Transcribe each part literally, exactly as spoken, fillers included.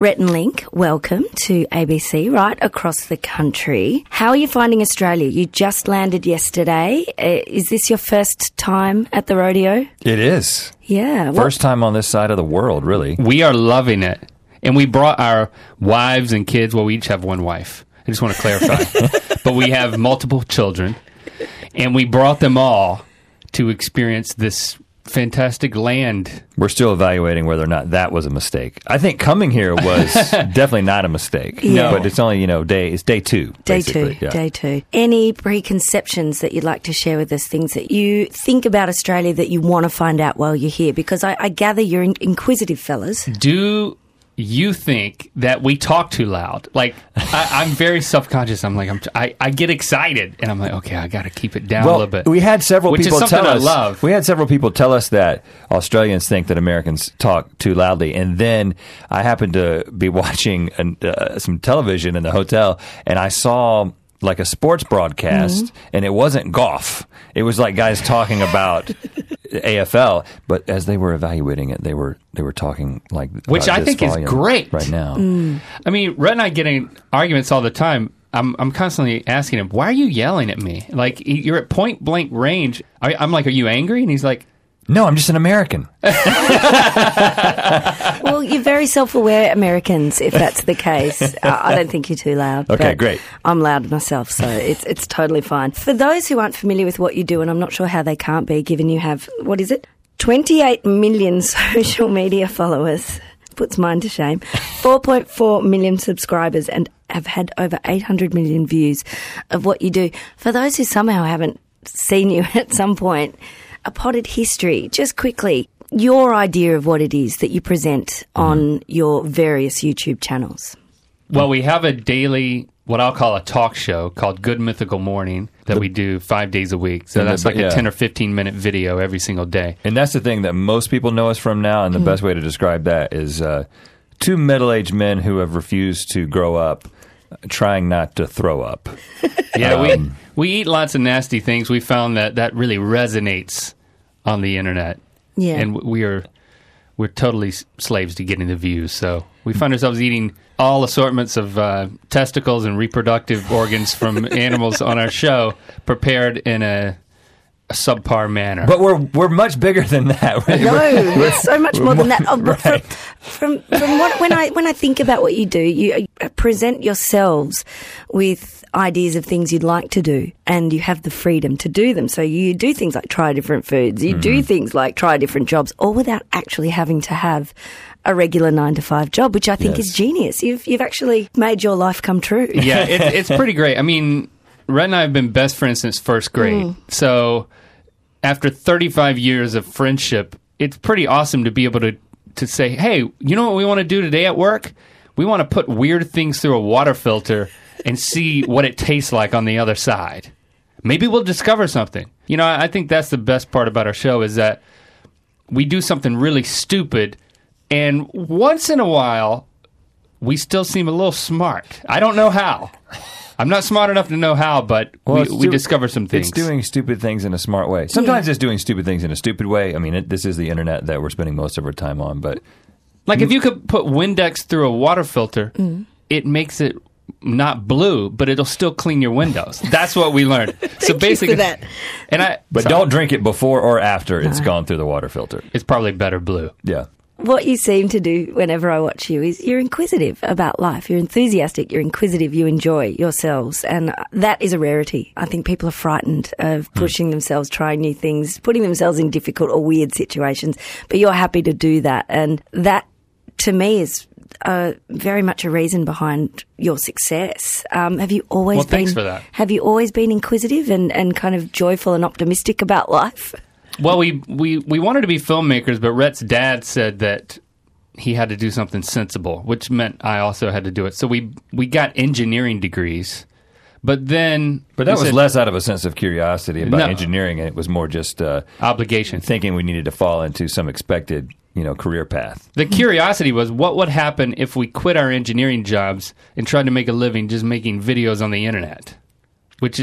Rhett and Link, welcome to A B C right across the country. How are you finding Australia? You just landed yesterday. Uh, is this your first time at the rodeo? It is. Yeah. First what? time on this side of the world, really. We are loving it. And we brought our wives and kids. Well, we each have one wife. I just want to clarify. But we have multiple children. And we brought them all to experience this fantastic land. We're still evaluating whether or not that was a mistake. I think coming here was definitely not a mistake. Yeah. But it's only, you know, day it's day two. Day two, yeah. day two. Any preconceptions that you'd like to share with us, things that you think about Australia that you want to find out while you're here? Because I, I gather you're in, inquisitive fellas. Do you think that we talk too loud? Like, I, I'm very self-conscious. I'm like, I'm, I, I get excited, and I'm like, okay, I got to keep it down well, a little bit. We had several which people is something tell I us. love. We had several people tell us that Australians think that Americans talk too loudly, and then I happened to be watching an, uh, some television in the hotel, and I saw like a sports broadcast, mm-hmm. and it wasn't golf. It was like guys talking about A F L, but as they were evaluating it, they were they were talking like which I think is great right now. Mm. I mean, Rhett and I get in arguments all the time. I'm I'm constantly asking him, "Why are you yelling at me? Like you're at point blank range." I, I'm like, "Are you angry?" And he's like, "No, I'm just an American." Well, you're very self-aware Americans, if that's the case. uh, I don't think you're too loud. Okay, great. I'm loud myself, so it's it's totally fine. For those who aren't familiar with what you do, and I'm not sure how they can't be, given you have, what is it? twenty-eight million social media followers. Puts mine to shame. four point four million subscribers and have had over eight hundred million views of what you do. For those who somehow haven't seen you at some point, a potted history, just quickly, your idea of what it is that you present on mm. your various YouTube channels. Well, we have a daily, what I'll call a talk show called Good Mythical Morning that we do five days a week. So that's like yeah. a ten or fifteen minute video every single day. And that's the thing that most people know us from now, and the mm. best way to describe that is uh, two middle-aged men who have refused to grow up, trying not to throw up. Yeah, um, we we eat lots of nasty things. We found that that really resonates on the internet. Yeah. And we are we're totally slaves to getting the views. So we find ourselves eating all assortments of uh, testicles and reproductive organs from animals on our show, prepared in a, a subpar manner. But we're we're much bigger than that. No, we're so much more than that. Oh, but right. from, from from what when I when I think about what you do, you present yourselves with ideas of things you'd like to do, and you have the freedom to do them. So you do things like try different foods, you mm-hmm. do things like try different jobs, all without actually having to have a regular nine to five job, which I think yes. is genius. You've you've actually made your life come true. Yeah, it, it's pretty great. I mean, Rhett and I have been best friends since first grade. Mm. So after thirty-five years of friendship, it's pretty awesome to be able to, to say, hey, you know what we want to do today at work? We want to put weird things through a water filter and see what it tastes like on the other side. Maybe we'll discover something. You know, I think that's the best part about our show is that we do something really stupid, and once in a while, we still seem a little smart. I don't know how. I'm not smart enough to know how, but well, we, we do, discover some things. It's doing stupid things in a smart way. Sometimes yeah. it's doing stupid things in a stupid way. I mean, it, this is the internet that we're spending most of our time on, but... Like, if you could put Windex through a water filter, mm. it makes it not blue, but it'll still clean your windows. That's what we learned. So basically, you for that. And I, but sorry. don't drink it before or after no. it's gone through the water filter. It's probably better blue. Yeah. What you seem to do whenever I watch you is you're inquisitive about life. You're enthusiastic. You're inquisitive. You enjoy yourselves. And that is a rarity. I think people are frightened of pushing mm. themselves, trying new things, putting themselves in difficult or weird situations. But you're happy to do that. And that, to me, is uh, very much a reason behind your success. Um, have you always well, been? Thanks for that. Have you always been inquisitive and, and kind of joyful and optimistic about life? Well, we, we, we wanted to be filmmakers, but Rhett's dad said that he had to do something sensible, which meant I also had to do it. So we we got engineering degrees, but then... But that was said, less out of a sense of curiosity about no, engineering. It was more just... Uh, obligation. Thinking we needed to fall into some expected, you know, career path. The curiosity was, what would happen if we quit our engineering jobs and tried to make a living just making videos on the internet? Which is...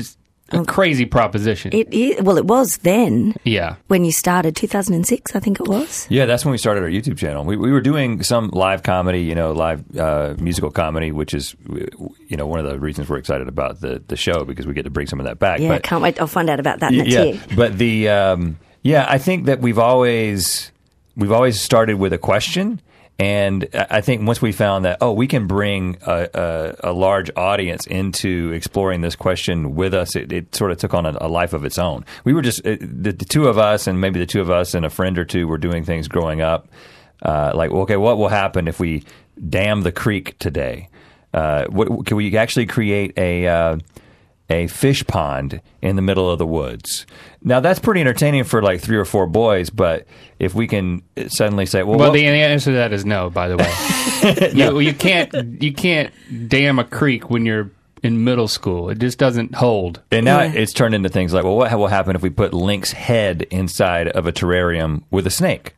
a crazy proposition. It is, well, it was then. Yeah. When you started, two thousand six, I think it was. Yeah, that's when we started our YouTube channel. We we were doing some live comedy, you know, live uh, musical comedy, which is, you know, one of the reasons we're excited about the, the show, because we get to bring some of that back. Yeah, but, can't wait. I'll find out about that next yeah, year. But the um, yeah, I think that we've always we've always started with a question. And I think once we found that, oh, we can bring a, a, a large audience into exploring this question with us, it, it sort of took on a, a life of its own. We were just, it, the, the two of us, and maybe the two of us and a friend or two were doing things growing up. Uh, like, okay, what will happen if we dam the creek today? Uh, what, can we actually create a... Uh, a fish pond in the middle of the woods? Now, that's pretty entertaining for like three or four boys, but if we can suddenly say, well, well, what, the answer to that is no, by the way. you, you can't you can't dam a creek when you're in middle school. It just doesn't hold. and now Yeah. it's turned into things like, well, what will happen if we put Link's head inside of a terrarium with a snake?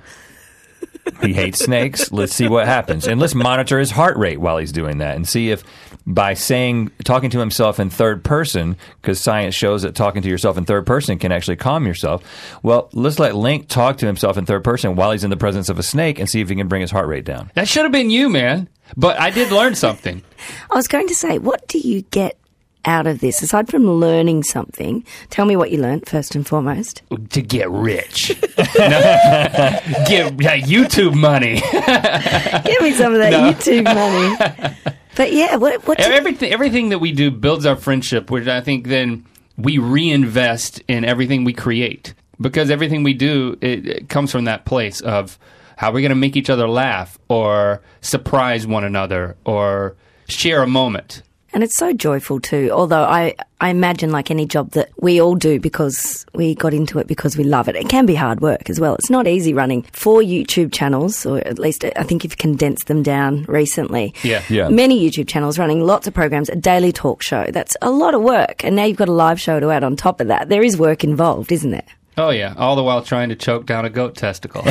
He hates snakes. Let's see what happens. And let's monitor his heart rate while he's doing that and see if by saying, talking to himself in third person, because science shows that talking to yourself in third person can actually calm yourself. Well, let's let Link talk to himself in third person while he's in the presence of a snake and see if he can bring his heart rate down. That should have been you, man. But I did learn something. I was going to say, what do you get out of this aside from learning something? Tell me what you learned first and foremost. To get rich. No. Get yeah, YouTube money. Give me some of that No. YouTube money. But yeah, what? what did- everything, everything that we do builds our friendship, which I think then we reinvest in everything we create. Because everything we do, it, it comes from that place of how we're going to make each other laugh or surprise one another or share a moment. And it's so joyful too. Although I, I imagine, like any job that we all do because we got into it because we love it, it can be hard work as well. It's not easy running four YouTube channels, or at least I think you've condensed them down recently. Yeah. Yeah. Many YouTube channels running lots of programs, a daily talk show. That's a lot of work. And now you've got a live show to add on top of that. There is work involved, isn't there? Oh, yeah. All the while trying to choke down a goat testicle.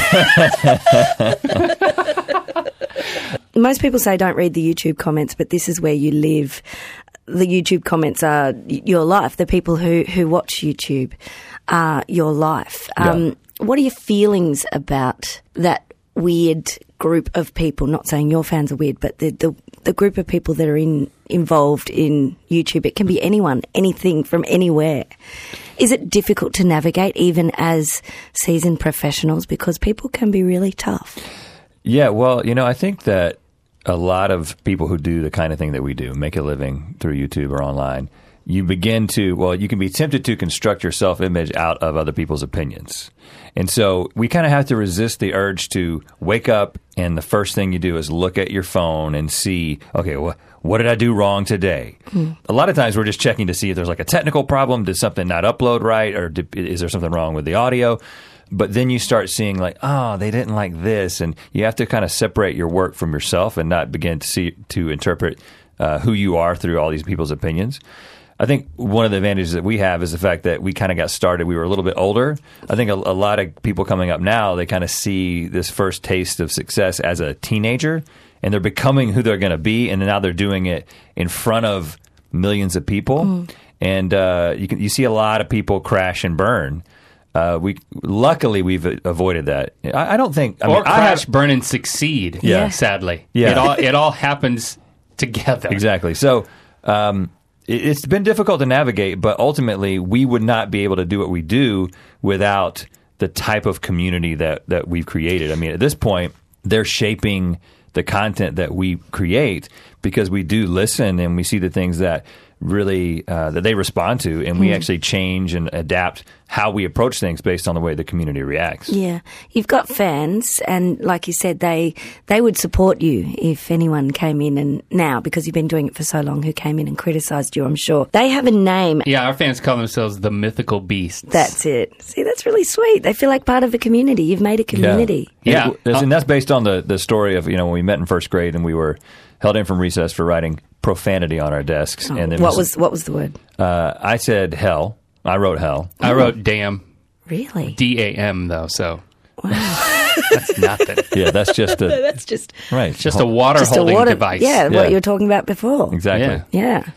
Most people say don't read the YouTube comments, but this is where you live. The YouTube comments are y- your life. The people who, who watch YouTube are your life. Um, Yeah. What are your feelings about that weird group of people? Not saying your fans are weird, but the, the, the group of people that are in involved in YouTube. It can be anyone, anything from anywhere. Is it difficult to navigate even as seasoned professionals? Because people can be really tough. Yeah, well, you know, I think that a lot of people who do the kind of thing that we do, make a living through YouTube or online, you begin to, well, you can be tempted to construct your self-image out of other people's opinions. And so we kind of have to resist the urge to wake up and the first thing you do is look at your phone and see, okay, wh- what did I do wrong today? Mm. A lot of times we're just checking to see if there's like a technical problem. Did something not upload right? Or did, is there something wrong with the audio? But then you start seeing like, oh, they didn't like this. And you have to kind of separate your work from yourself and not begin to see to interpret uh, who you are through all these people's opinions. I think one of the advantages that we have is the fact that we kind of got started. We were a little bit older. I think a, a lot of people coming up now, they kind of see this first taste of success as a teenager, and they're becoming who they're going to be, and now they're doing it in front of millions of people. Mm. And uh, you can you see a lot of people crash and burn. Uh, we luckily we've avoided that. I, I don't think. I or mean, crash, I have, burn, and succeed. Yeah. Sadly, Yeah. It all it all happens together. Exactly. So. Um, It's been difficult to navigate, but ultimately we would not be able to do what we do without the type of community that, that we've created. I mean, at this point, they're shaping the content that we create because we do listen and we see the things that really uh, that they respond to, and we mm. actually change and adapt how we approach things based on the way the community reacts. Yeah. You've got fans, and like you said, they they would support you if anyone came in, and now, because you've been doing it for so long, who came in and criticised you, I'm sure. They have a name. Yeah, our fans call themselves the Mythical Beasts. That's it. See, that's really sweet. They feel like part of a community. You've made a community. Yeah. yeah. And, and that's based on the, the story of, you know, when we met in first grade and we were held in from recess for writing profanity on our desks. Oh, and then what was what was the word? Uh, I said hell. I wrote hell. I wrote damn. Really? D A M, though, so. Wow. That's nothing. Yeah, that's just a... that's just... Right. It's just a water just holding a water, device. Yeah, Yeah. what you were talking about before. Exactly. Yeah. Yeah.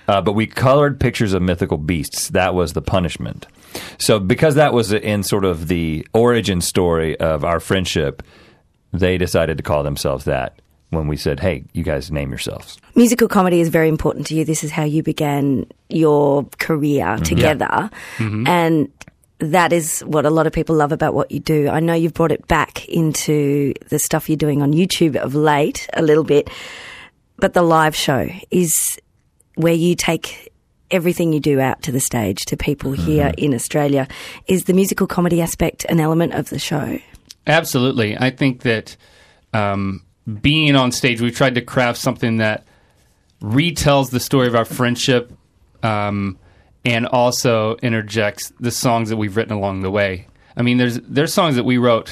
Uh, but we colored pictures of mythical beasts. That was the punishment. So because that was in sort of the origin story of our friendship, they decided to call themselves that when we said, hey, you guys name yourselves. Musical comedy is very important to you. This is how you began your career mm-hmm. together. Mm-hmm. And that is what a lot of people love about what you do. I know you've brought it back into the stuff you're doing on YouTube of late a little bit, but the live show is where you take everything you do out to the stage to people here mm-hmm. in Australia. Is the musical comedy aspect an element of the show? Absolutely. I think that um, being on stage, we've tried to craft something that retells the story of our friendship um, and also interjects the songs that we've written along the way. I mean, there's there's songs that we wrote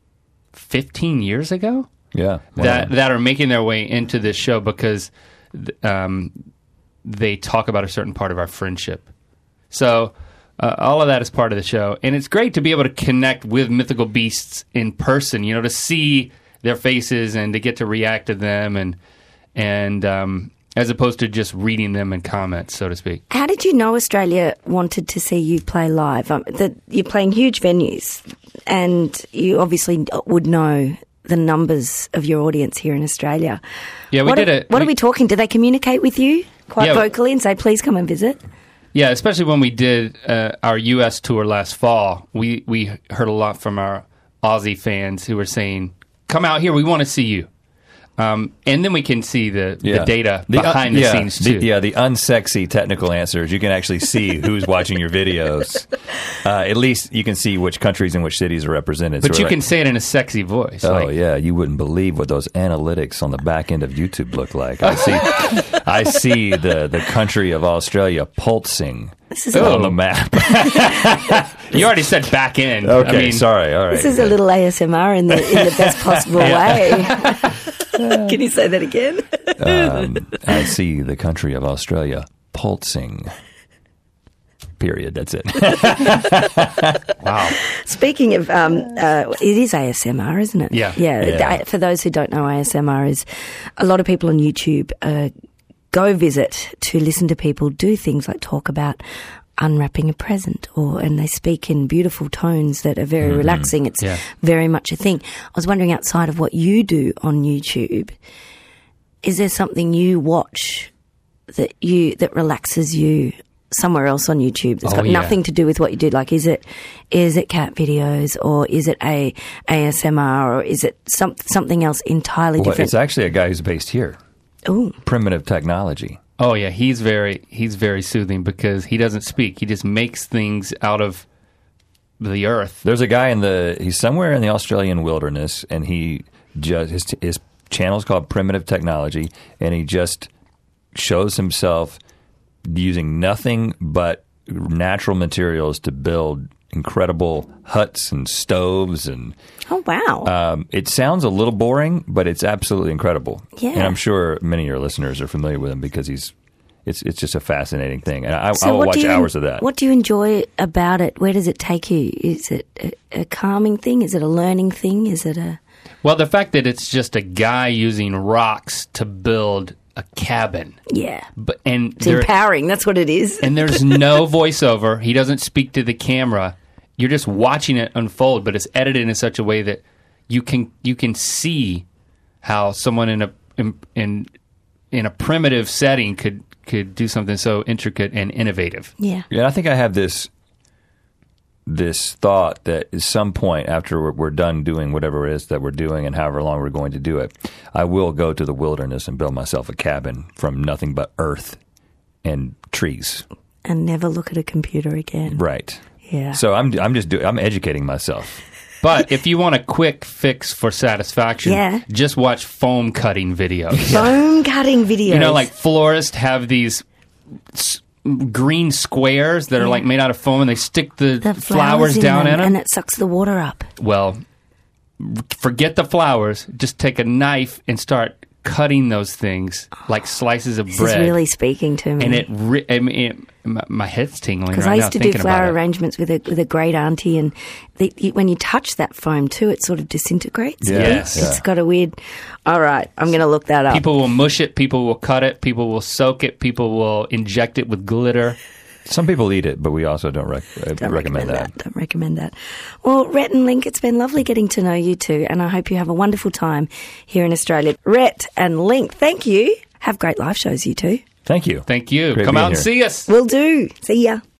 fifteen years ago yeah, wow. that, that are making their way into this show because um, they talk about a certain part of our friendship. So uh, all of that is part of the show. And it's great to be able to connect with mythical beasts in person, you know, to see their faces and to get to react to them and and um, as opposed to just reading them in comments, so to speak. How did you know Australia wanted to see you play live? Um, that you're playing huge venues and you obviously would know the numbers of your audience here in Australia. Yeah, we what did are, it. What we, are we talking? Do they communicate with you quite yeah, vocally and say, please come and visit? Yeah, especially when we did uh, our U S tour last fall. We, we heard a lot from our Aussie fans who were saying, come out here, we want to see you. Um, and then we can see the, yeah. the data the, behind uh, the yeah, scenes, too. The, yeah, the unsexy technical answers. You can actually see who's watching your videos. Uh, at least you can see which countries and which cities are represented. But so you like, can say it in a sexy voice. Oh, like, yeah. You wouldn't believe what those analytics on the back end of YouTube look like. I see I see the, the country of Australia pulsing this is on a, the map. You already said back end. Okay, I mean, sorry. All right. This is a little A S M R in the in the best possible way. Can you say that again? um, I see the country of Australia pulsing. Period. That's it. Wow. Speaking of, um, uh, it is A S M R, isn't it? Yeah. yeah. Yeah. For those who don't know, A S M R is a lot of people on YouTube uh, go visit to listen to people do things like talk about unwrapping a present, or and they speak in beautiful tones that are very mm-hmm. relaxing. It's yeah. very much a thing. I was wondering, outside of what you do on YouTube, is there something you watch that you that relaxes you somewhere else on YouTube that's oh, got yeah. nothing to do with what you do? Like, is it is it cat videos, or is it a A S M R, or is it some, something else entirely Well, different? it's actually a guy who's based here. Ooh. Primitive Technology. Oh yeah, he's very he's very soothing because he doesn't speak. He just makes things out of the earth. There's a guy in the he's somewhere in the Australian wilderness, and he just his his channel's called Primitive Technology, and he just shows himself using nothing but natural materials to build incredible huts and stoves. And Oh, wow. um, it sounds a little boring, but it's absolutely incredible. Yeah. And I'm sure many of your listeners are familiar with him because he's it's it's just a fascinating thing. And I, So I will what watch do you, hours of that. What do you enjoy about it? Where does it take you? Is it a, a calming thing? Is it a learning thing? Is it a... Well, the fact that it's just a guy using rocks to build a cabin. Yeah. But and It's there, empowering. That's what it is. and there's no voiceover. He doesn't speak to the camera. You're just watching it unfold, but it's edited in such a way that you can you can see how someone in a in in, in a primitive setting could could do something so intricate and innovative. Yeah. Yeah, I think I have this this thought that at some point after we're, we're done doing whatever it is that we're doing and however long we're going to do it, I will go to the wilderness and build myself a cabin from nothing but earth and trees. And never look at a computer again. Right. Yeah. So I'm I'm just do, I'm educating myself. But if you want a quick fix for satisfaction, Yeah. just watch foam cutting videos. Foam cutting videos. You know, like florists have these s- green squares that are Yeah. like made out of foam, and they stick the, the flowers, in down them, in them. and it sucks the water up. Well, forget the flowers. Just take a knife and start cutting those things like slices of This bread. is really speaking to me. and it, ri- I mean, it my, my head's tingling Because right I now used to do thinking flower about it. arrangements with a with a great auntie, and the, you, when you touch that foam too, it sort of disintegrates. a Yeah, bit. Yes. It's yeah. got a weird. All right, I'm going to look that up. People will mush it. People will cut it. People will soak it. People will inject it with glitter. Some people eat it, but we also don't, rec- uh, Don't recommend, that. Don't recommend that. Well, Rhett and Link, it's been lovely getting to know you two, and I hope you have a wonderful time here in Australia. Rhett and Link, thank you. Have great live shows, you two. Thank you. Thank you. Great Come being out and here. see us. Will do. See ya.